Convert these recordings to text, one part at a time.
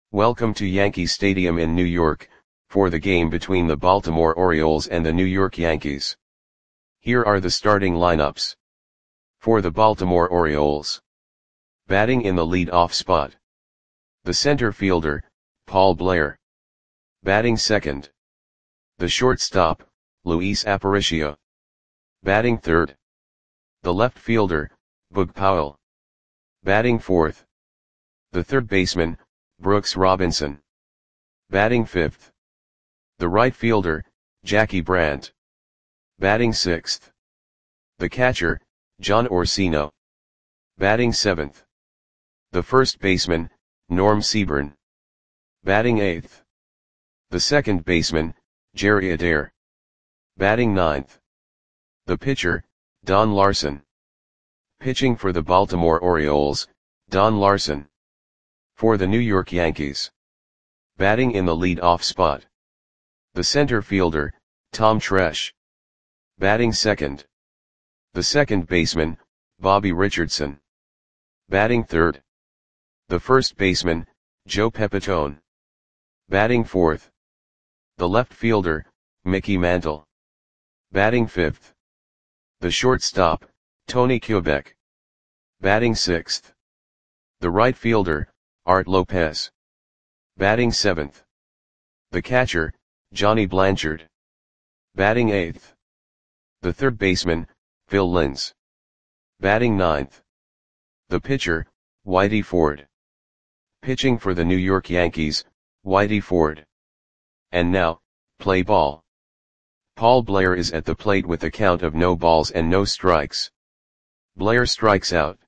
Welcome to Yankee Stadium in New York, for the game between the Baltimore Orioles and the New York Yankees. Here are the starting lineups. For the Baltimore Orioles. Batting in the lead-off spot. The center fielder, Paul Blair. Batting second. The shortstop, Luis Aparicio. Batting third. The left fielder, Bug Powell. Batting fourth. The third baseman, Brooks Robinson. Batting fifth. The right fielder, Jackie Brandt. Batting sixth. The catcher, John Orsino. Batting seventh. The first baseman, Norm Seaburn. Batting eighth. The second baseman, Jerry Adair. Batting ninth. The pitcher, Don Larson. Pitching for the Baltimore Orioles, Don Larson. For the New York Yankees. Batting in the lead-off spot. The center fielder, Tom Tresh. Batting second. The second baseman, Bobby Richardson. Batting third. The first baseman, Joe Pepitone. Batting fourth. The left fielder, Mickey Mantle. Batting fifth. The shortstop, Tony Kubek. Batting sixth. The right fielder, Art Lopez. Batting seventh. The catcher, Johnny Blanchard. Batting eighth. The third baseman, Phil Linz. Batting ninth. The pitcher, Whitey Ford. Pitching for the New York Yankees, Whitey Ford. And now, play ball. Paul Blair is at the plate with a count of no balls and no strikes. Blair strikes out.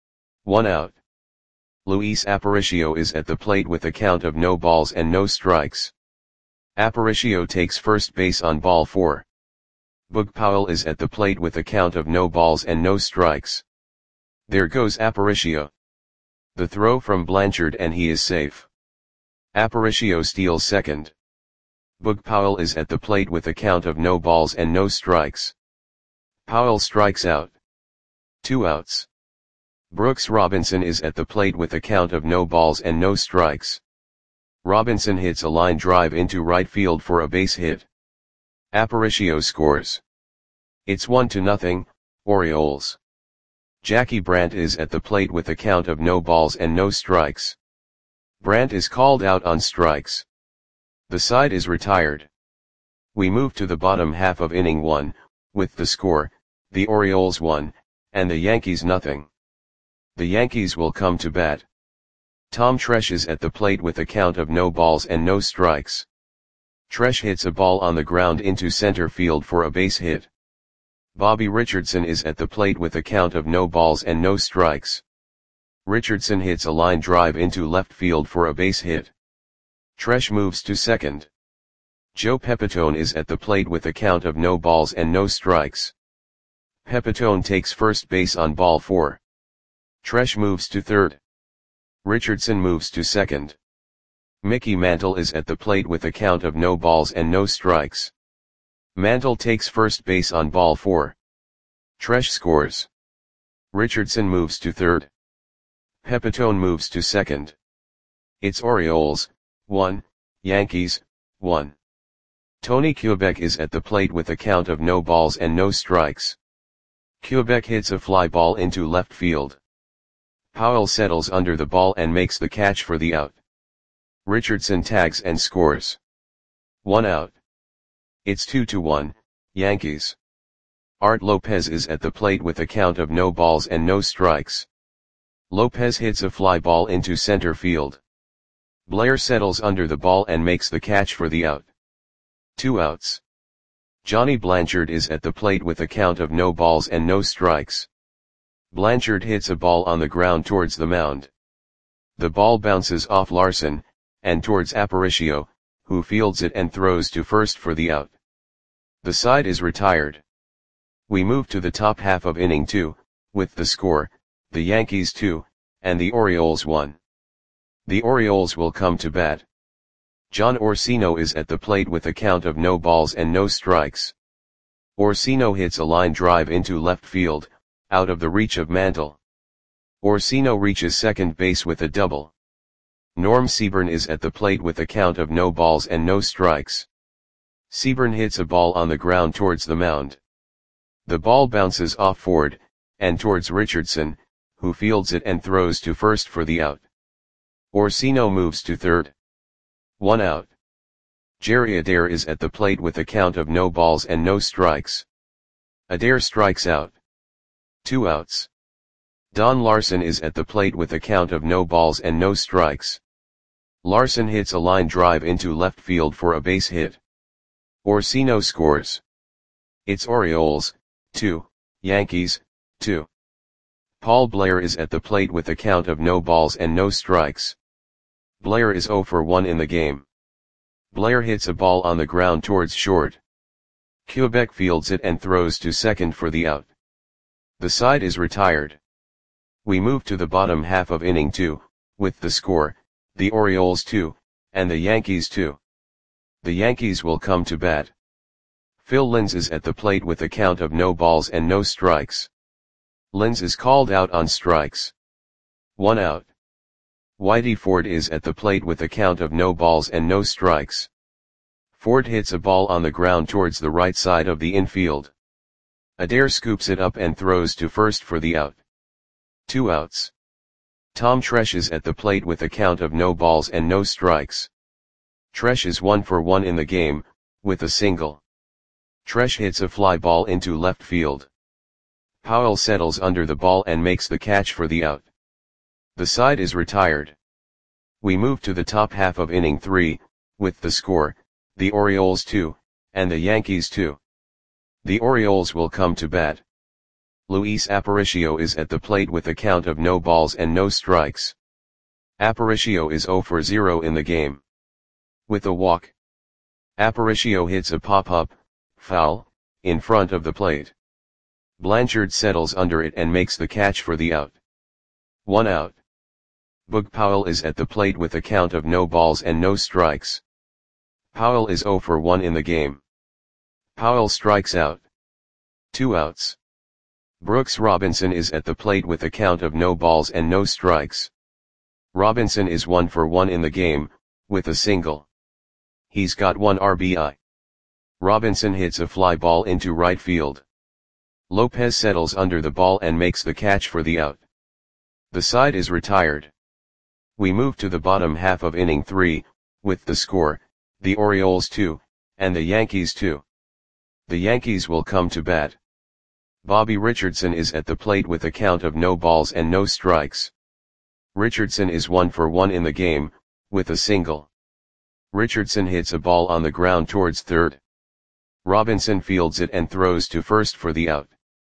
1 out. Luis Aparicio is at the plate with a count of no balls and no strikes. Aparicio takes first base on ball 4. Bug Powell is at the plate with a count of no balls and no strikes. There goes Aparicio. The throw from Blanchard and he is safe. Aparicio steals second. Bug Powell is at the plate with a count of no balls and no strikes. Powell strikes out. 2 outs. Brooks Robinson is at the plate with a count of no balls and no strikes. Robinson hits a line drive into right field for a base hit. Aparicio scores. It's 1-0, Orioles. Jackie Brandt is at the plate with a count of no balls and no strikes. Brandt is called out on strikes. The side is retired. We move to the bottom half of inning 1, with the score, the Orioles 1, and the Yankees 0. The Yankees will come to bat. Tom Tresh is at the plate with a count of no balls and no strikes. Tresh hits a ball on the ground into center field for a base hit. Bobby Richardson is at the plate with a count of no balls and no strikes. Richardson hits a line drive into left field for a base hit. Tresh moves to second. Joe Pepitone is at the plate with a count of no balls and no strikes. Pepitone takes first base on ball 4. Tresh moves to third. Richardson moves to second. Mickey Mantle is at the plate with a count of no balls and no strikes. Mantle takes first base on ball 4. Tresh scores. Richardson moves to third. Pepitone moves to second. It's Orioles 1, Yankees 1. Tony Kubek is at the plate with a count of no balls and no strikes. Kubek hits a fly ball into left field. Powell settles under the ball and makes the catch for the out. Richardson tags and scores. 1 out. It's 2-1, Yankees. Art Lopez is at the plate with a count of no balls and no strikes. Lopez hits a fly ball into center field. Blair settles under the ball and makes the catch for the out. 2 outs. Johnny Blanchard is at the plate with a count of no balls and no strikes. Blanchard hits a ball on the ground towards the mound. The ball bounces off Larson, and towards Aparicio, who fields it and throws to first for the out. The side is retired. We move to the top half of inning 2, with the score, the Yankees 2, and the Orioles 1. The Orioles will come to bat. John Orsino is at the plate with a count of no balls and no strikes. Orsino hits a line drive into left field, out of the reach of Mantle. Orsino reaches second base with a double. Norm Seaburn is at the plate with a count of no balls and no strikes. Seaburn hits a ball on the ground towards the mound. The ball bounces off Ford, and towards Richardson, who fields it and throws to first for the out. Orsino moves to third. 1 out. Jerry Adair is at the plate with a count of no balls and no strikes. Adair strikes out. 2 outs. Don Larson is at the plate with a count of no balls and no strikes. Larson hits a line drive into left field for a base hit. Orsino scores. It's Orioles, 2, Yankees, 2. Paul Blair is at the plate with a count of no balls and no strikes. Blair is 0 for 1 in the game. Blair hits a ball on the ground towards short. Quebec fields it and throws to second for the out. The side is retired. We move to the bottom half of inning 2, with the score, the Orioles 2, and the Yankees 2. The Yankees will come to bat. Phil Linz is at the plate with a count of no balls and no strikes. Linz is called out on strikes. 1 out. Whitey Ford is at the plate with a count of no balls and no strikes. Ford hits a ball on the ground towards the right side of the infield. Adair scoops it up and throws to first for the out. 2 outs. Tom Tresh is at the plate with a count of no balls and no strikes. Tresh is 1 for 1 in the game, with a single. Tresh hits a fly ball into left field. Powell settles under the ball and makes the catch for the out. The side is retired. We move to the top half of inning 3, with the score, the Orioles 2, and the Yankees 2. The Orioles will come to bat. Luis Aparicio is at the plate with a count of no balls and no strikes. Aparicio is 0 for 0 in the game. With a walk. Aparicio hits a pop-up, foul, in front of the plate. Blanchard settles under it and makes the catch for the out. 1 out. Boog Powell is at the plate with a count of no balls and no strikes. Powell is 0 for 1 in the game. Powell strikes out. 2 outs. Brooks Robinson is at the plate with a count of no balls and no strikes. Robinson is 1 for 1 in the game, with a single. He's got 1 RBI. Robinson hits a fly ball into right field. Lopez settles under the ball and makes the catch for the out. The side is retired. We move to the bottom half of inning 3, with the score, the Orioles 2, and the Yankees 2. The Yankees will come to bat. Bobby Richardson is at the plate with a count of no balls and no strikes. Richardson is 1 for 1 in the game, with a single. Richardson hits a ball on the ground towards third. Robinson fields it and throws to first for the out.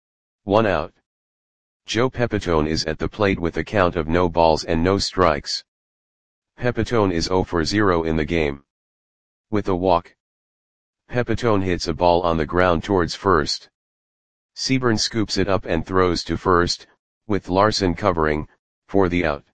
1 out. Joe Pepitone is at the plate with a count of no balls and no strikes. Pepitone is 0 for 0 in the game. With a walk. Pepitone hits a ball on the ground towards first. Seaburn scoops it up and throws to first, with Larson covering, for the out.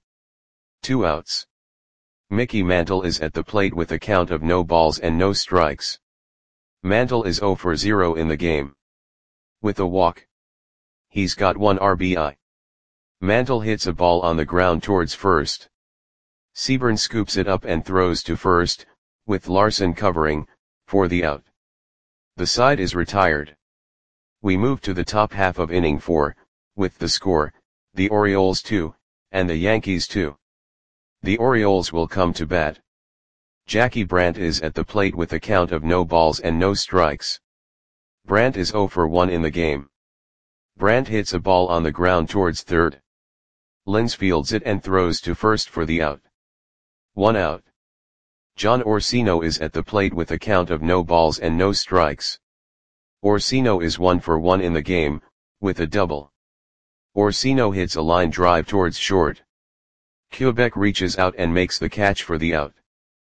2 outs. Mickey Mantle is at the plate with a count of no balls and no strikes. Mantle is 0 for 0 in the game. With a walk. He's got 1 RBI. Mantle hits a ball on the ground towards first. Seaburn scoops it up and throws to first, with Larson covering, for the out. The side is retired. We move to the top half of inning 4, with the score, the Orioles 2, and the Yankees 2. The Orioles will come to bat. Jackie Brandt is at the plate with a count of no balls and no strikes. Brandt is 0 for 1 in the game. Brandt hits a ball on the ground towards third. Linz fields it and throws to first for the out. 1 out. John Orsino is at the plate with a count of no balls and no strikes. Orsino is 1 for 1 in the game, with a double. Orsino hits a line drive towards short. Quebec reaches out and makes the catch for the out.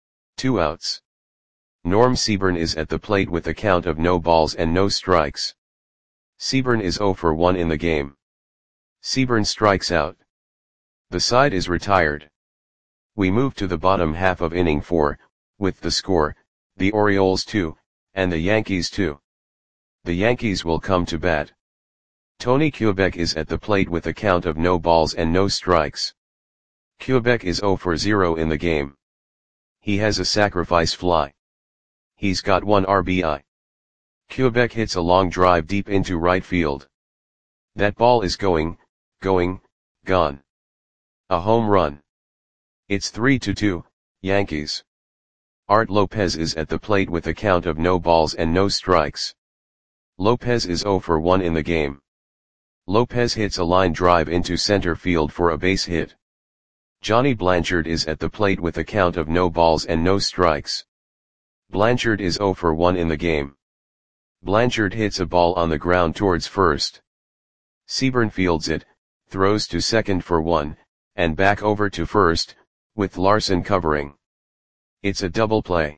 2 outs. Norm Seaburn is at the plate with a count of no balls and no strikes. Seaburn is 0 for 1 in the game. Seaburn strikes out. The side is retired. We move to the bottom half of inning 4, with the score, the Orioles 2, and the Yankees 2. The Yankees will come to bat. Tony Quebec is at the plate with a count of no balls and no strikes. Quebec is 0 for 0 in the game. He has a sacrifice fly. He's got 1 RBI. Quebec hits a long drive deep into right field. That ball is gone. A home run. It's 3-2, Yankees. Art Lopez is at the plate with a count of no balls and no strikes. Lopez is 0 for 1 in the game. Lopez hits a line drive into center field for a base hit. Johnny Blanchard is at the plate with a count of no balls and no strikes. Blanchard is 0 for 1 in the game. Blanchard hits a ball on the ground towards first. Seaburn fields it, throws to second for 1, and back over to first, with Larson covering. It's a double play.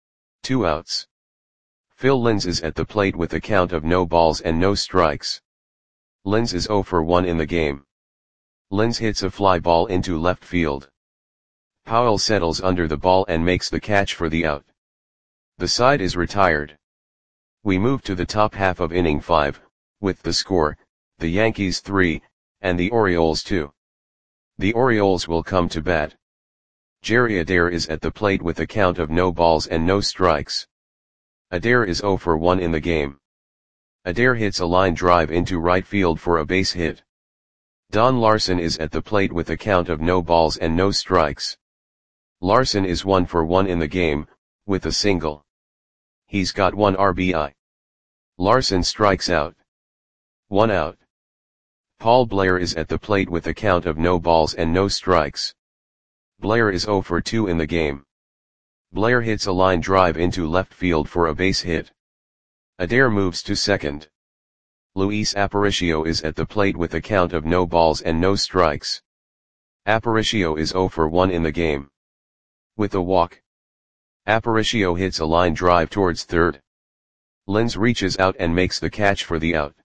2 outs. Phil Linz is at the plate with a count of no balls and no strikes. Linz is 0 for 1 in the game. Linz hits a fly ball into left field. Powell settles under the ball and makes the catch for the out. The side is retired. We move to the top half of inning 5, with the score, the Yankees 3, and the Orioles 2. The Orioles will come to bat. Jerry Adair is at the plate with a count of no balls and no strikes. Adair is 0 for 1 in the game. Adair hits a line drive into right field for a base hit. Don Larson is at the plate with a count of no balls and no strikes. Larson is 1 for 1 in the game, with a single. He's got 1 RBI. Larson strikes out. 1 out. Paul Blair is at the plate with a count of no balls and no strikes. Blair is 0 for 2 in the game. Blair hits a line drive into left field for a base hit. Adair moves to second. Luis Aparicio is at the plate with a count of no balls and no strikes. Aparicio is 0 for 1 in the game. With a walk. Aparicio hits a line drive towards third. Linz reaches out and makes the catch for the out.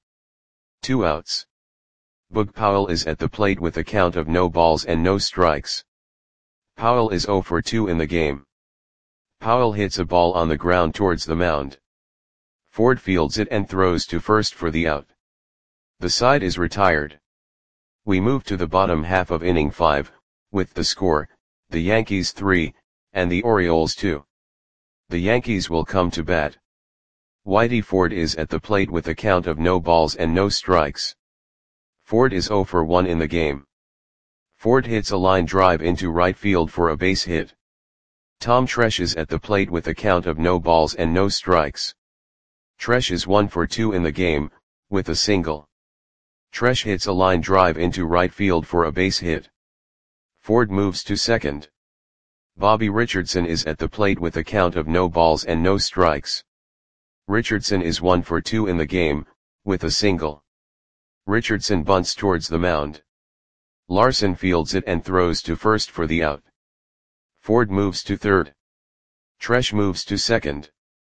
2 outs. Boog Powell is at the plate with a count of no balls and no strikes. Powell is 0 for 2 in the game. Powell hits a ball on the ground towards the mound. Ford fields it and throws to first for the out. The side is retired. We move to the bottom half of inning 5, with the score, the Yankees 3, and the Orioles 2. The Yankees will come to bat. Whitey Ford is at the plate with a count of no balls and no strikes. Ford is 0 for 1 in the game. Ford hits a line drive into right field for a base hit. Tom Tresh is at the plate with a count of no balls and no strikes. Tresh is 1 for 2 in the game, with a single. Tresh hits a line drive into right field for a base hit. Ford moves to second. Bobby Richardson is at the plate with a count of no balls and no strikes. Richardson is 1 for 2 in the game, with a single. Richardson bunts towards the mound. Larson fields it and throws to first for the out. Ford moves to third. Tresh moves to second.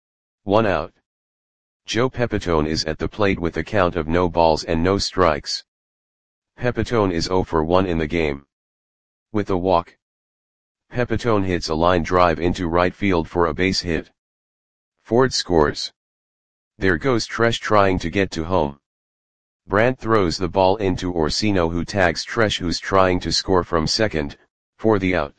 1 out. Joe Pepitone is at the plate with a count of no balls and no strikes. Pepitone is 0 for 1 in the game. With a walk. Pepitone hits a line drive into right field for a base hit. Ford scores. There goes Tresh trying to get to home. Brandt throws the ball into Orsino, who tags Tresh, who's trying to score from second, for the out.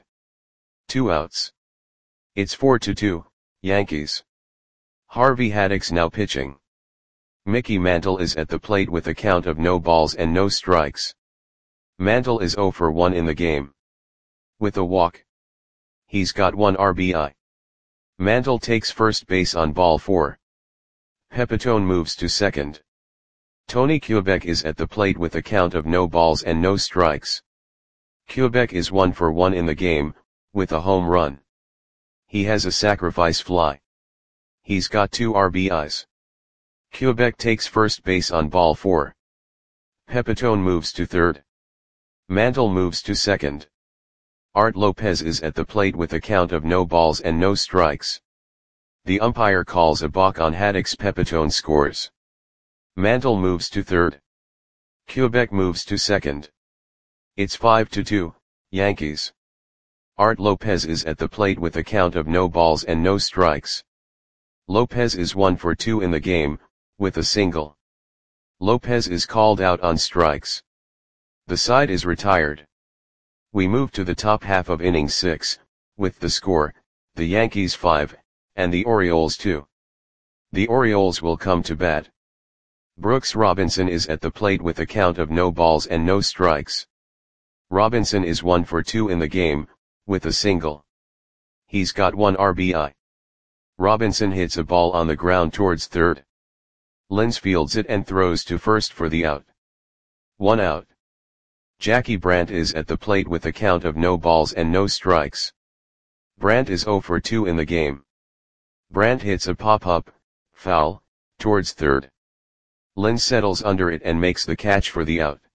2 outs. It's 4-2, Yankees. Harvey Haddix now pitching. Mickey Mantle is at the plate with a count of no balls and no strikes. Mantle is 0 for 1 in the game. With a walk. He's got 1 RBI. Mantle takes first base on ball 4. Pepitone moves to second. Tony Quebec is at the plate with a count of no balls and no strikes. Quebec is 1 for 1 in the game, with a home run. He has a sacrifice fly. He's got 2 RBIs. Quebec takes first base on ball 4. Pepitone moves to third. Mantle moves to second. Art Lopez is at the plate with a count of no balls and no strikes. The umpire calls a balk on Haddix. Pepitone scores. Mantle moves to third. Quebec moves to second. It's 5-2, Yankees. Art Lopez is at the plate with a count of no balls and no strikes. Lopez is 1 for 2 in the game, with a single. Lopez is called out on strikes. The side is retired. We move to the top half of inning 6, with the score, the Yankees 5, and the Orioles 2. The Orioles will come to bat. Brooks Robinson is at the plate with a count of no balls and no strikes. Robinson is 1 for 2 in the game, with a single. He's got 1 RBI. Robinson hits a ball on the ground towards third. Linz fields it and throws to first for the out. 1 out. Jackie Brandt is at the plate with a count of no balls and no strikes. Brandt is 0 for 2 in the game. Brandt hits a pop-up, foul, towards third. Linz settles under it and makes the catch for the out.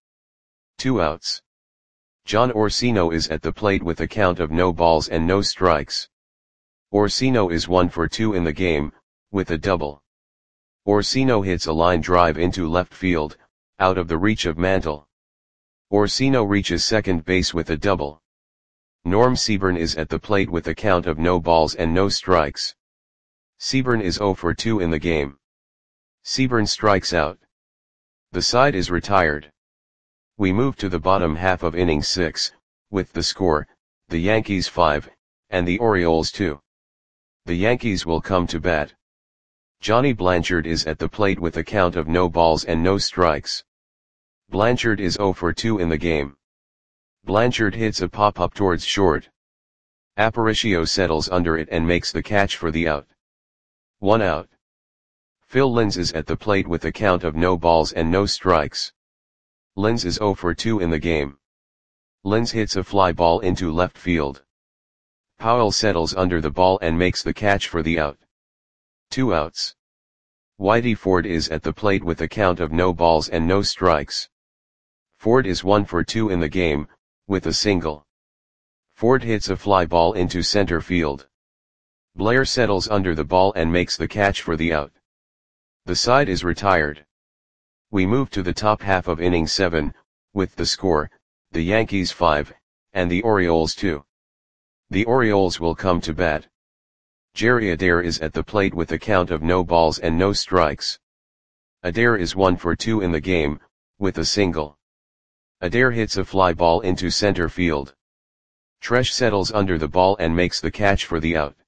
2 outs. John Orsino is at the plate with a count of no balls and no strikes. Orsino is 1 for 2 in the game, with a double. Orsino hits a line drive into left field, out of the reach of Mantle. Orsino reaches second base with a double. Norm Seaburn is at the plate with a count of no balls and no strikes. Seaburn is 0 for 2 in the game. Seaburn strikes out. The side is retired. We move to the bottom half of inning 6, with the score, the Yankees 5, and the Orioles 2. The Yankees will come to bat. Johnny Blanchard is at the plate with a count of no balls and no strikes. Blanchard is 0 for 2 in the game. Blanchard hits a pop-up towards short. Aparicio settles under it and makes the catch for the out. 1 out. Phil Linz is at the plate with a count of no balls and no strikes. Linz is 0 for 2 in the game. Linz hits a fly ball into left field. Powell settles under the ball and makes the catch for the out. 2 outs. Whitey Ford is at the plate with a count of no balls and no strikes. Ford is 1 for 2 in the game, with a single. Ford hits a fly ball into center field. Blair settles under the ball and makes the catch for the out. The side is retired. We move to the top half of inning 7, with the score, the Yankees 5, and the Orioles 2. The Orioles will come to bat. Jerry Adair is at the plate with a count of no balls and no strikes. Adair is 1 for 2 in the game, with a single. Adair hits a fly ball into center field. Tresh settles under the ball and makes the catch for the out.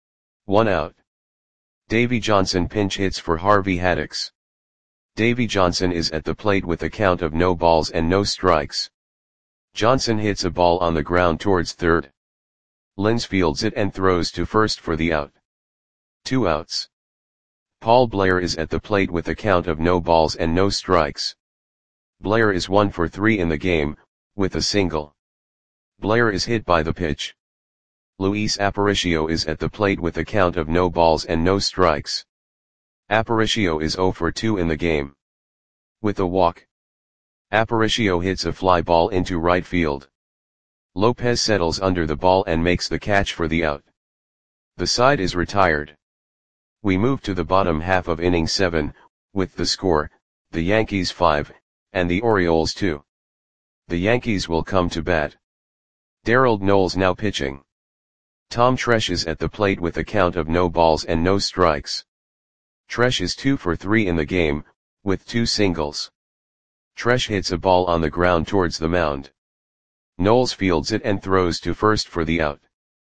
1 out. Davy Johnson pinch hits for Harvey Haddix. Davy Johnson is at the plate with a count of no balls and no strikes. Johnson hits a ball on the ground towards third. Linz fields it and throws to first for the out. 2 outs. Paul Blair is at the plate with a count of no balls and no strikes. Blair is 1 for 3 in the game, with a single. Blair is hit by the pitch. Luis Aparicio is at the plate with a count of no balls and no strikes. Aparicio is 0 for 2 in the game. With a walk. Aparicio hits a fly ball into right field. Lopez settles under the ball and makes the catch for the out. The side is retired. We move to the bottom half of inning 7, with the score, the Yankees 5, and the Orioles 2. The Yankees will come to bat. Darrell Knowles now pitching. Tom Tresh is at the plate with a count of no balls and no strikes. Tresh is 2 for 3 in the game, with 2 singles. Tresh hits a ball on the ground towards the mound. Knowles fields it and throws to first for the out.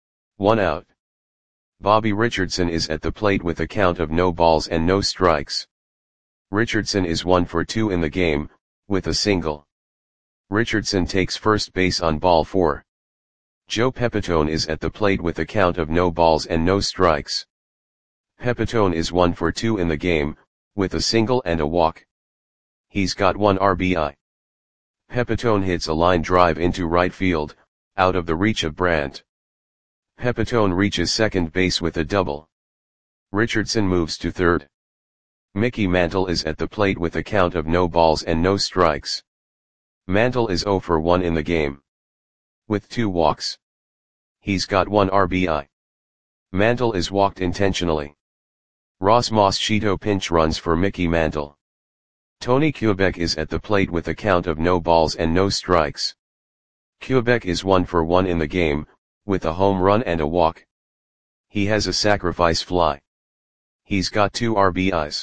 1 out. Bobby Richardson is at the plate with a count of no balls and no strikes. Richardson is 1 for 2 in the game, with a single. Richardson takes first base on ball 4. Joe Pepitone is at the plate with a count of no balls and no strikes. Pepitone is 1 for 2 in the game, with a single and a walk. He's got 1 RBI. Pepitone hits a line drive into right field, out of the reach of Brandt. Pepitone reaches second base with a double. Richardson moves to third. Mickey Mantle is at the plate with a count of no balls and no strikes. Mantle is 0 for 1 in the game. With 2 walks. He's got 1 RBI. Mantle is walked intentionally. Ross Moschito pinch runs for Mickey Mantle. Tony Kubek is at the plate with a count of no balls and no strikes. Kubek is 1 for 1 in the game, with a home run and a walk. He has a sacrifice fly. He's got 2 RBIs.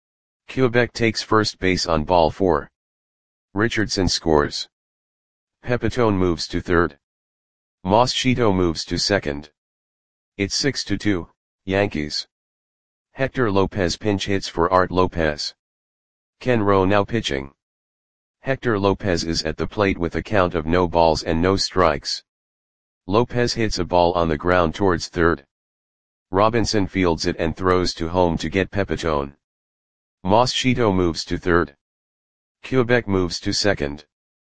Kubek takes first base on ball 4. Richardson scores. Pepitone moves to third. Moschito moves to second. It's 6-2, Yankees. Hector Lopez pinch hits for Art Lopez. Ken Rowe now pitching. Hector Lopez is at the plate with a count of no balls and no strikes. Lopez hits a ball on the ground towards third. Robinson fields it and throws to home to get Pepitone. Moschito moves to third. Quebec moves to second.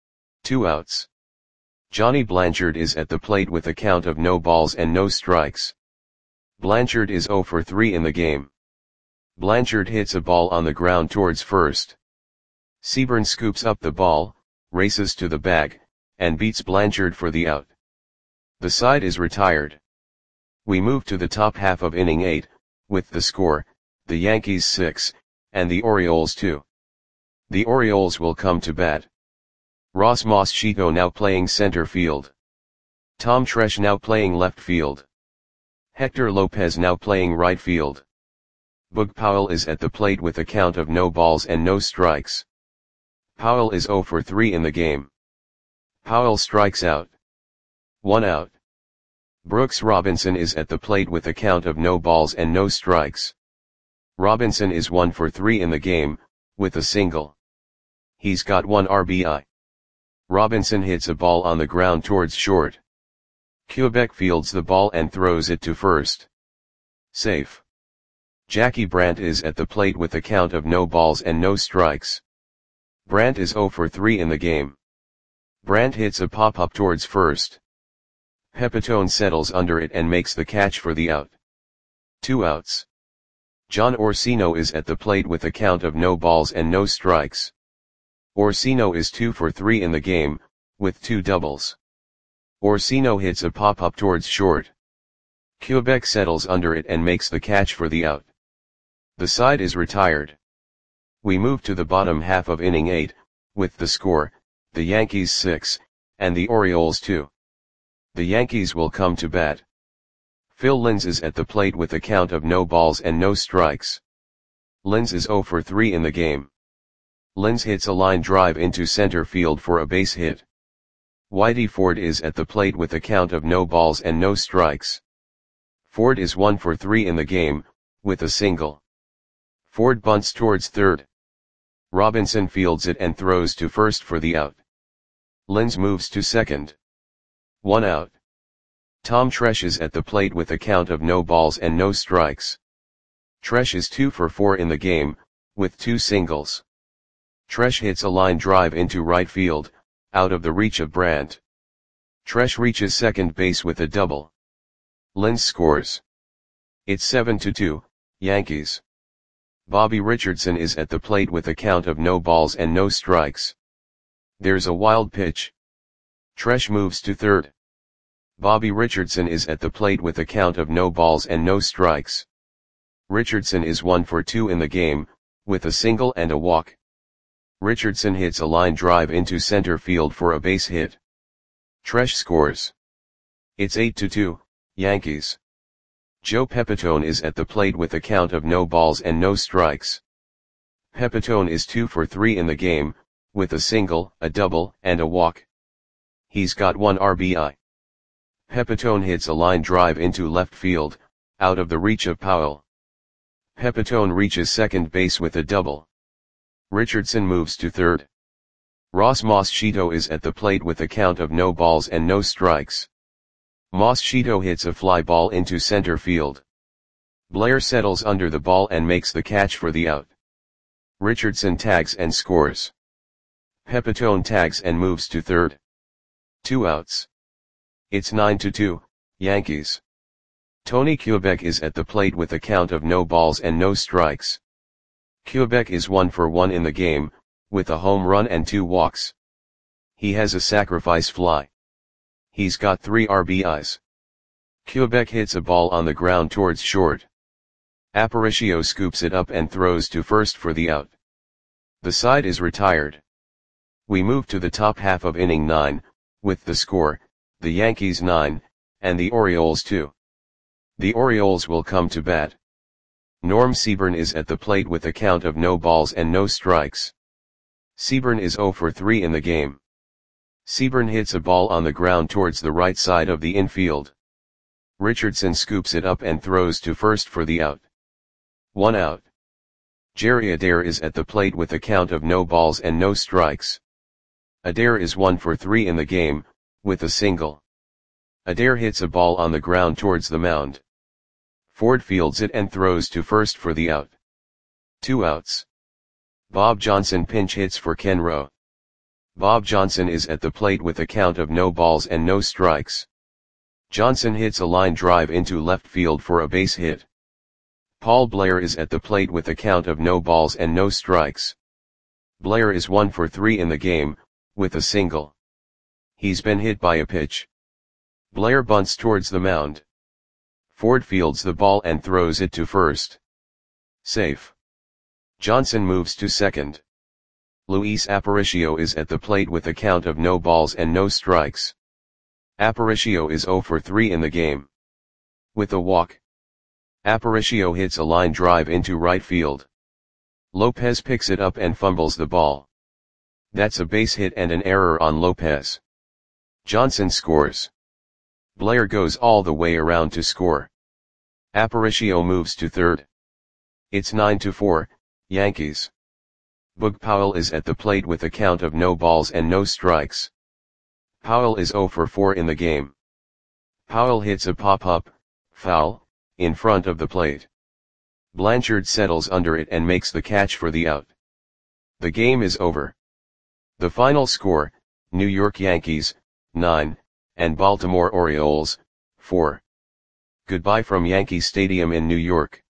2 outs. Johnny Blanchard is at the plate with a count of no balls and no strikes. Blanchard is 0 for 3 in the game. Blanchard hits a ball on the ground towards first. Seaburn scoops up the ball, races to the bag, and beats Blanchard for the out. The side is retired. We move to the top half of inning 8, with the score, the Yankees 6, and the Orioles 2. The Orioles will come to bat. Ross Moschito now playing center field. Tom Tresh now playing left field. Hector Lopez now playing right field. Boog Powell is at the plate with a count of no balls and no strikes. Powell is 0 for 3 in the game. Powell strikes out. 1 out. Brooks Robinson is at the plate with a count of no balls and no strikes. Robinson is 1 for 3 in the game, with a single. He's got 1 RBI. Robinson hits a ball on the ground towards short. Quebec fields the ball and throws it to first. Safe. Jackie Brandt is at the plate with a count of no balls and no strikes. Brandt is 0 for 3 in the game. Brandt hits a pop-up towards first. Pepitone settles under it and makes the catch for the out. 2 outs. John Orsino is at the plate with a count of no balls and no strikes. Orsino is 2 for 3 in the game, with 2 doubles. Orsino hits a pop-up towards short. Quebec settles under it and makes the catch for the out. The side is retired. We move to the bottom half of inning 8, with the score, the Yankees 6, and the Orioles 2. The Yankees will come to bat. Phil Linz is at the plate with a count of no balls and no strikes. Linz is 0 for 3 in the game. Linz hits a line drive into center field for a base hit. Whitey Ford is at the plate with a count of no balls and no strikes. Ford is 1 for 3 in the game, with a single. Ford bunts towards third. Robinson fields it and throws to first for the out. Linz moves to second. 1 out. Tom Tresh is at the plate with a count of no balls and no strikes. Tresh is 2 for 4 in the game, with 2 singles. Tresh hits a line drive into right field, out of the reach of Brandt. Tresh reaches second base with a double. Linz scores. It's 7-2, Yankees. Bobby Richardson is at the plate with a count of no balls and no strikes. There's a wild pitch. Tresh moves to third. Bobby Richardson is at the plate with a count of no balls and no strikes. Richardson is 1 for 2 in the game, with a single and a walk. Richardson hits a line drive into center field for a base hit. Tresh scores. It's 8-2, Yankees. Joe Pepitone is at the plate with a count of no balls and no strikes. Pepitone is 2 for 3 in the game, with a single, a double, and a walk. He's got 1 RBI. Pepitone hits a line drive into left field, out of the reach of Powell. Pepitone reaches second base with a double. Richardson moves to third. Ross Moschito is at the plate with a count of no balls and no strikes. Moschito hits a fly ball into center field. Blair settles under the ball and makes the catch for the out. Richardson tags and scores. Pepitone tags and moves to third. 2 outs. It's 9-2, Yankees. Tony Quebec is at the plate with a count of no balls and no strikes. Quebec is 1 for 1 in the game, with a home run and 2 walks. He has a sacrifice fly. He's got 3 RBIs. Quebec hits a ball on the ground towards short. Aparicio scoops it up and throws to first for the out. The side is retired. We move to the top half of inning 9, with the score, the Yankees 9, and the Orioles 2. The Orioles will come to bat. Norm Seaburn is at the plate with a count of no balls and no strikes. Seaburn is 0 for 3 in the game. Seaburn hits a ball on the ground towards the right side of the infield. Richardson scoops it up and throws to first for the out. 1 out. Jerry Adair is at the plate with a count of no balls and no strikes. Adair is 1 for 3 in the game, with a single. Adair hits a ball on the ground towards the mound. Ford fields it and throws to first for the out. 2 outs. Bob Johnson pinch hits for Ken Rowe. Bob Johnson is at the plate with a count of no balls and no strikes. Johnson hits a line drive into left field for a base hit. Paul Blair is at the plate with a count of no balls and no strikes. Blair is 1 for 3 in the game, with a single. He's been hit by a pitch. Blair bunts towards the mound. Ford fields the ball and throws it to first. Safe. Johnson moves to second. Luis Aparicio is at the plate with a count of no balls and no strikes. Aparicio is 0 for 3 in the game. With a walk. Aparicio hits a line drive into right field. Lopez picks it up and fumbles the ball. That's a base hit and an error on Lopez. Johnson scores. Blair goes all the way around to score. Aparicio moves to third. It's 9-4, Yankees. Boog Powell is at the plate with a count of no balls and no strikes. Powell is 0 for 4 in the game. Powell hits a pop-up, foul, in front of the plate. Blanchard settles under it and makes the catch for the out. The game is over. The final score, New York Yankees, 9, and Baltimore Orioles, 4. Goodbye from Yankee Stadium in New York.